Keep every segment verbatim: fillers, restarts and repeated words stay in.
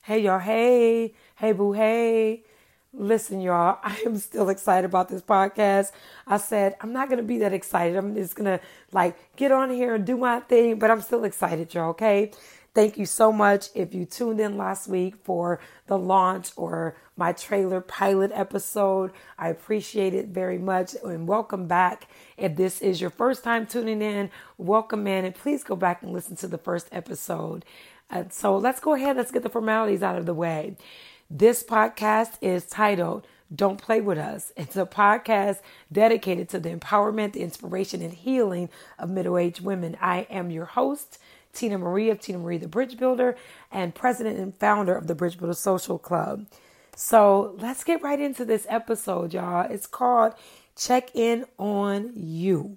Hey, y'all. Hey, hey, boo. Hey. Listen, y'all, I am still excited about this podcast. I said, I'm not going to be that excited. I'm just going to like get on here and do my thing, but I'm still excited, y'all. Okay. Thank you so much. If you tuned in last week for the launch or my trailer pilot episode, I appreciate it very much and welcome back. If this is your first time tuning in, welcome in and please go back and listen to the first episode. And so let's go ahead. Let's get the formalities out of the way. This podcast is titled Don't Play With Us. It's a podcast dedicated to the empowerment, the inspiration, and healing of middle-aged women. I am your host, Tina Marie of Tina Marie the Bridge Builder and president and founder of the Bridge Builder Social Club. So let's get right into this episode, y'all. It's called Check In On You.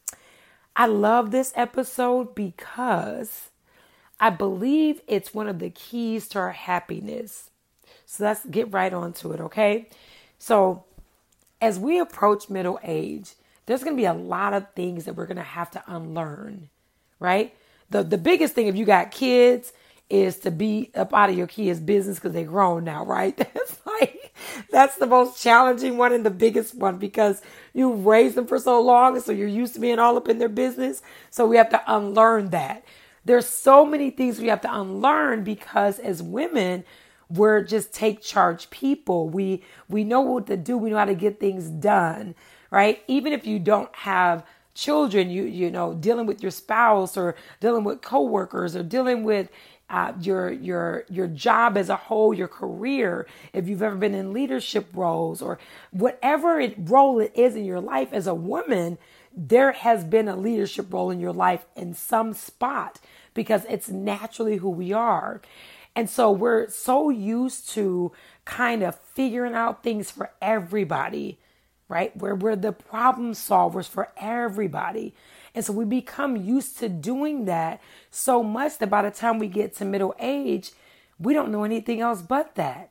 I love this episode because I believe it's one of the keys to our happiness. So let's get right on to it, okay? So as we approach middle age, there's going to be a lot of things that we're going to have to unlearn, right? The the biggest thing if you got kids is to be up out of your kids' business because they're grown now, right? That's like, that's the most challenging one and the biggest one because you raised them for so long and so you're used to being all up in their business. So we have to unlearn that. There's so many things we have to unlearn because as women, we're just take charge people. We we know what to do. We know how to get things done, right? Even if you don't have children, you you know, dealing with your spouse or dealing with coworkers or dealing with uh, your your your job as a whole, your career. If you've ever been in leadership roles or whatever it, role it is in your life as a woman, there has been a leadership role in your life in some spot because it's naturally who we are. And so we're so used to kind of figuring out things for everybody, right? Where we're the problem solvers for everybody. And so we become used to doing that so much that by the time we get to middle age, we don't know anything else but that.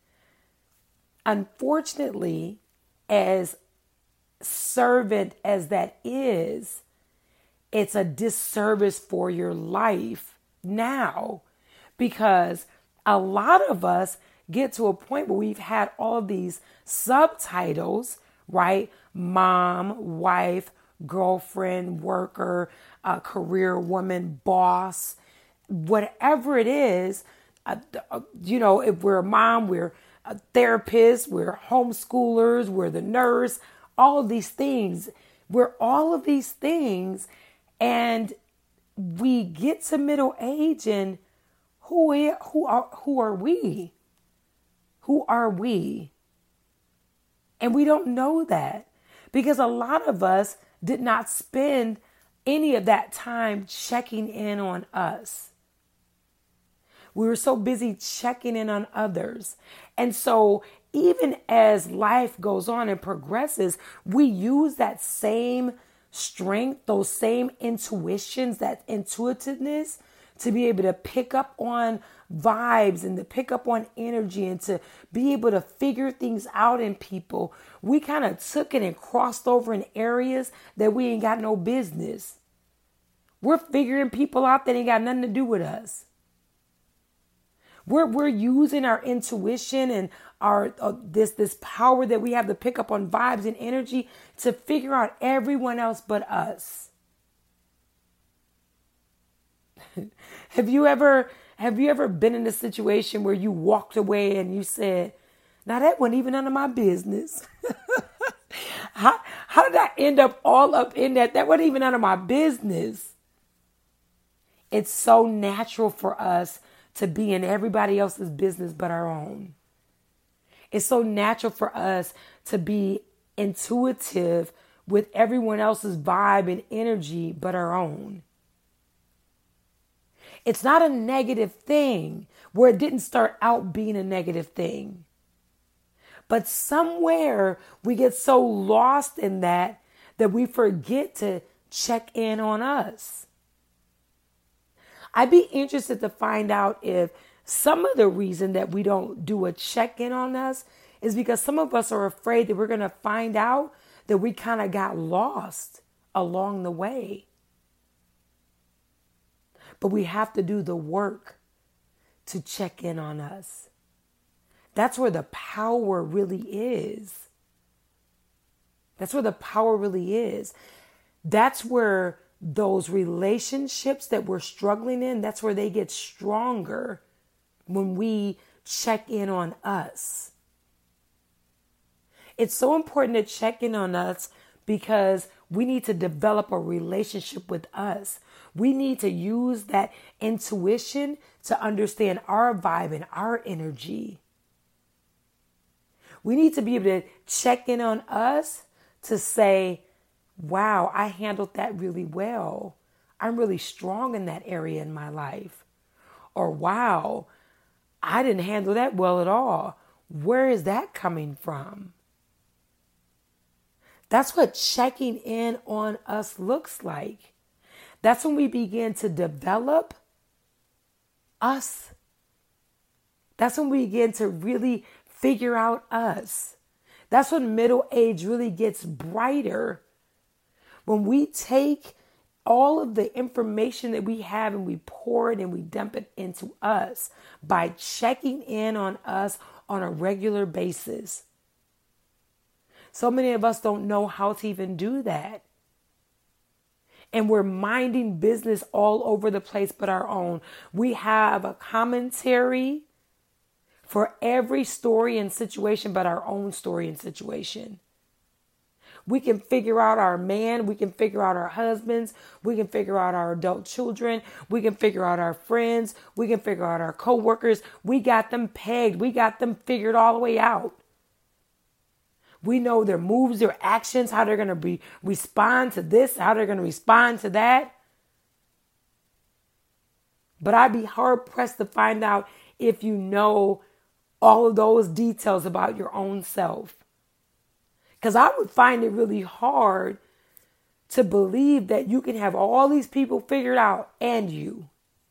Unfortunately, as servant as that is, it's a disservice for your life now. Because a lot of us get to a point where we've had all these subtitles, right? Mom, wife, girlfriend, worker, uh, career woman, boss, whatever it is. Uh, uh, you know, if we're a mom, we're a therapist, we're homeschoolers, we're the nurse, all of these things. We're all of these things. And we get to middle age and Who are, who are who are we? Who are we? And we don't know that because a lot of us did not spend any of that time checking in on us. We were so busy checking in on others. And so even as life goes on and progresses, we use that same strength, those same intuitions, that intuitiveness to be able to pick up on vibes and to pick up on energy and to be able to figure things out in people. We kind of took it and crossed over in areas that we ain't got no business. We're figuring people out that ain't got nothing to do with us. We're we're using our intuition and our uh, this this power that we have to pick up on vibes and energy to figure out everyone else but us. Have you ever have you ever been in a situation where you walked away and you said, now that wasn't even none of my business? how, how did I end up all up in that? That wasn't even none of my business. It's so natural for us to be in everybody else's business but our own. It's so natural for us to be intuitive with everyone else's vibe and energy but our own. It's not a negative thing where it didn't start out being a negative thing. But somewhere we get so lost in that that we forget to check in on us. I'd be interested to find out if some of the reason that we don't do a check-in on us is because some of us are afraid that we're going to find out that we kind of got lost along the way. But we have to do the work to check in on us. That's where the power really is. That's where the power really is. That's where those relationships that we're struggling in, that's where they get stronger when we check in on us. It's so important to check in on us because we need to develop a relationship with us. We need to use that intuition to understand our vibe and our energy. We need to be able to check in on us to say, wow, I handled that really well. I'm really strong in that area in my life. Or wow, I didn't handle that well at all. Where is that coming from? That's what checking in on us looks like. That's when we begin to develop us. That's when we begin to really figure out us. That's when middle age really gets brighter. When we take all of the information that we have and we pour it and we dump it into us by checking in on us on a regular basis. So many of us don't know how to even do that. And we're minding business all over the place but our own. We have a commentary for every story and situation but our own story and situation. We can figure out our man. We can figure out our husbands. We can figure out our adult children. We can figure out our friends. We can figure out our coworkers. We got them pegged. We got them figured all the way out. We know their moves, their actions, how they're going to be respond to this, how they're going to respond to that. But I'd be hard pressed to find out if you know all of those details about your own self. Because I would find it really hard to believe that you can have all these people figured out and you.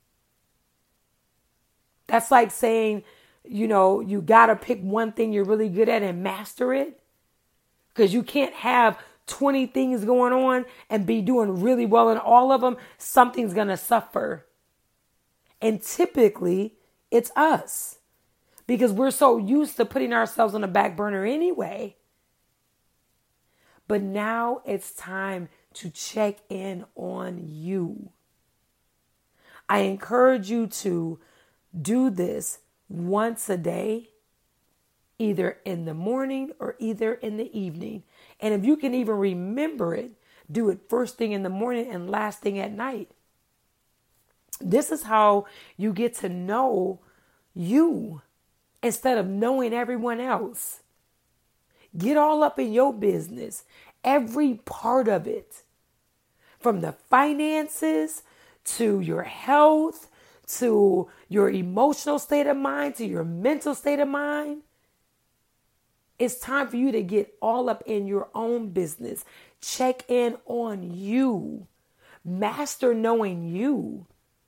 That's like saying, you know, you got to pick one thing you're really good at and master it. Because you can't have twenty things going on and be doing really well in all of them. Something's going to suffer. And typically, it's us. Because we're so used to putting ourselves on the back burner anyway. But now it's time to check in on you. I encourage you to do this once a day, either in the morning or either in the evening. And if you can even remember it, do it first thing in the morning and last thing at night. This is how you get to know you instead of knowing everyone else. Get all up in your business, every part of it, from the finances to your health, to your emotional state of mind, to your mental state of mind. It's time for you to get all up in your own business. Check in on you. Master knowing you.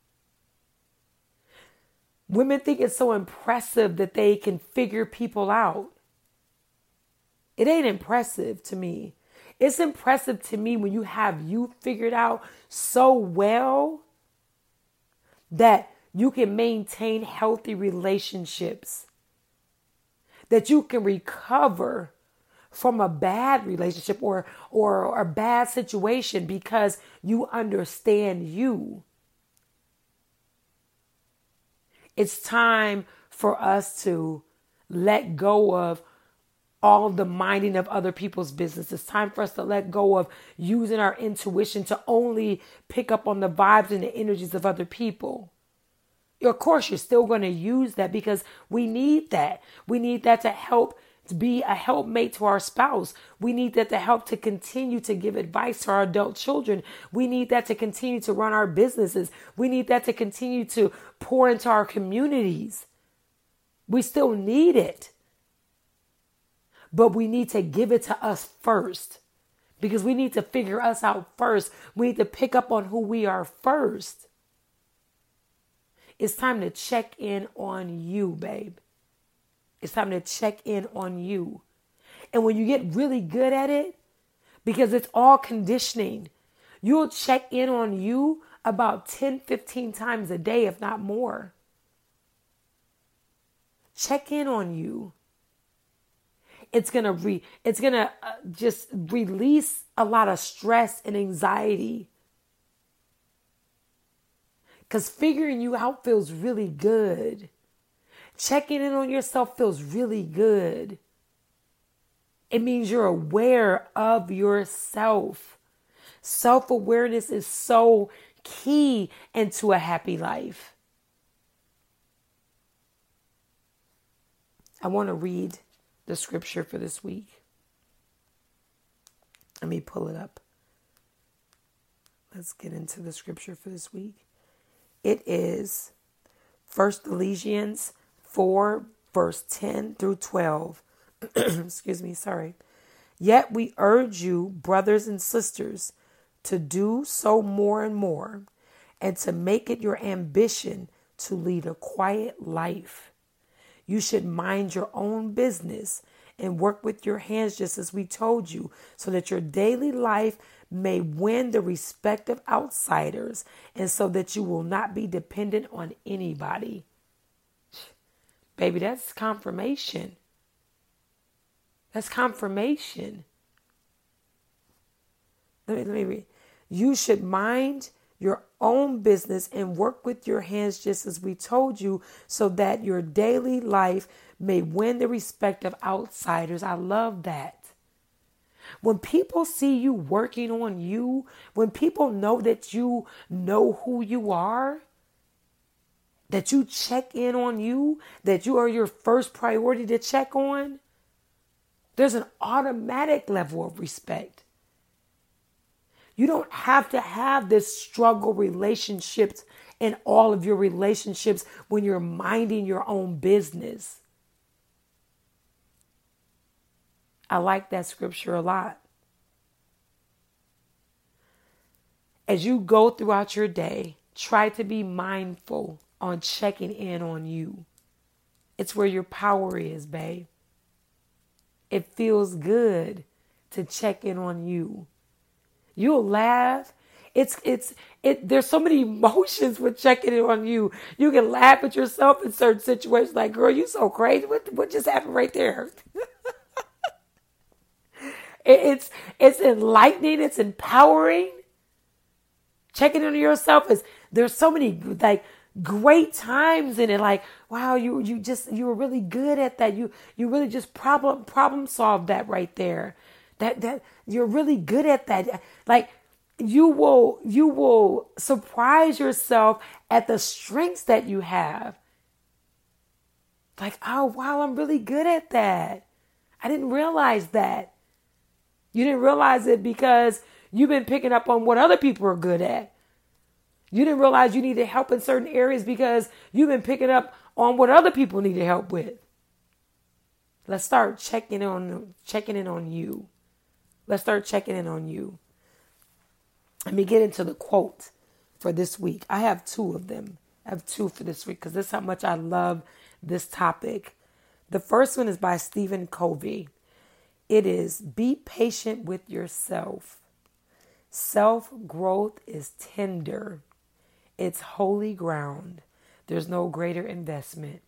Women think it's so impressive that they can figure people out. It ain't impressive to me. It's impressive to me when you have you figured out so well that you can maintain healthy relationships, that you can recover from a bad relationship or, or a bad situation because you understand you. It's time for us to let go of all of the minding of other people's business. It's time for us to let go of using our intuition to only pick up on the vibes and the energies of other people. Of course, you're still going to use that because we need that. We need that to help to be a helpmate to our spouse. We need that to help to continue to give advice to our adult children. We need that to continue to run our businesses. We need that to continue to pour into our communities. We still need it. But we need to give it to us first because we need to figure us out first. We need to pick up on who we are first. It's time to check in on you, babe. It's time to check in on you. And when you get really good at it, because it's all conditioning, you'll check in on you about ten, fifteen times a day, if not more. Check in on you. It's going to re, it's going to uh, just release a lot of stress and anxiety. Because figuring you out feels really good. Checking in on yourself feels really good. It means you're aware of yourself. Self-awareness is so key into a happy life. I want to read the scripture for this week. Let me pull it up. Let's get into the scripture for this week. It is First Thessalonians four, verse ten through twelve. Excuse me, sorry. Yet we urge you, brothers and sisters, to do so more and more, and to make it your ambition to lead a quiet life. You should mind your own business and work with your hands just as we told you, so that your daily life may win the respect of outsiders, and so that you will not be dependent on anybody. Baby, that's confirmation. That's confirmation. Let me, let me read. You should mind your own business and work with your hands just as we told you, so that your daily life may win the respect of outsiders. I love that. When people see you working on you, when people know that you know who you are, that you check in on you, that you are your first priority to check on, there's an automatic level of respect. You don't have to have this struggle relationships in all of your relationships when you're minding your own business. I like that scripture a lot. As you go throughout your day, try to be mindful on checking in on you. It's where your power is, babe. It feels good to check in on you. You'll laugh. It's, it's, it, there's so many emotions with checking in on you. You can laugh at yourself in certain situations like, girl, you so crazy. What, what just happened right there? it, it's, it's enlightening. It's empowering. Checking in on yourself is, there's so many like great times in it. Like, wow, you, you just, you were really good at that. You, you really just problem, problem solved that right there. That, that you're really good at that. Like you will, you will surprise yourself at the strengths that you have. Like, oh, wow, I'm really good at that. I didn't realize that. You didn't realize it because you've been picking up on what other people are good at. You didn't realize you needed help in certain areas because you've been picking up on what other people needed help with. Let's start checking on, checking in on you. Let's start checking in on you. Let me get into the quote for this week. I have two of them. I have two for this week because this is how much I love this topic. The first one is by Stephen Covey. It is, be patient with yourself. Self-growth is tender. It's holy ground. There's no greater investment.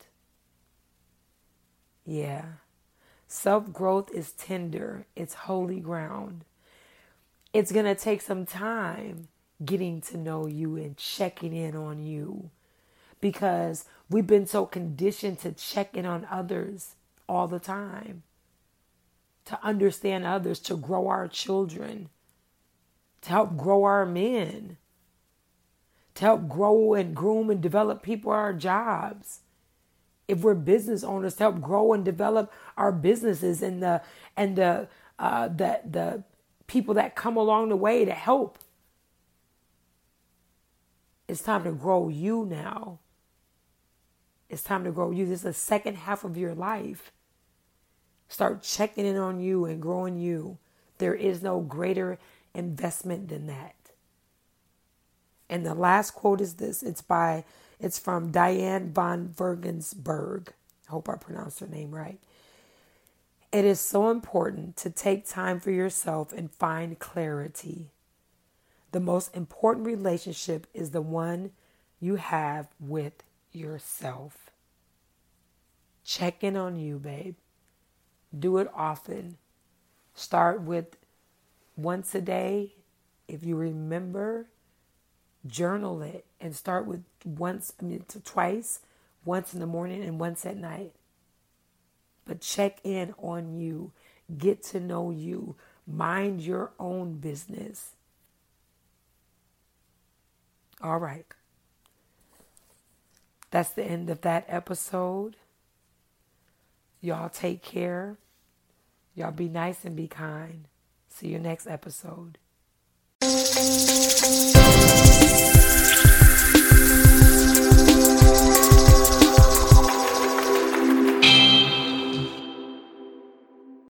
Yeah. Self-growth is tender. It's holy ground. It's going to take some time getting to know you and checking in on you because we've been so conditioned to check in on others all the time, to understand others, to grow our children, to help grow our men, to help grow and groom and develop people at our jobs. If we're business owners, to help grow and develop our businesses and the and the uh, the the people that come along the way to help. It's time to grow you now. It's time to grow you. This is the second half of your life. Start checking in on you and growing you. There is no greater investment than that. And the last quote is this. It's by, it's from Diane von Vergensberg. I hope I pronounced her name right. It is so important to take time for yourself and find clarity. The most important relationship is the one you have with yourself. Check in on you, babe. Do it often. Start with once a day. If you remember, journal it and start with once, I mean, to twice, once in the morning and once at night. But check in on you. Get to know you. Mind your own business. All right. That's the end of that episode. Y'all take care. Y'all be nice and be kind. See you next episode.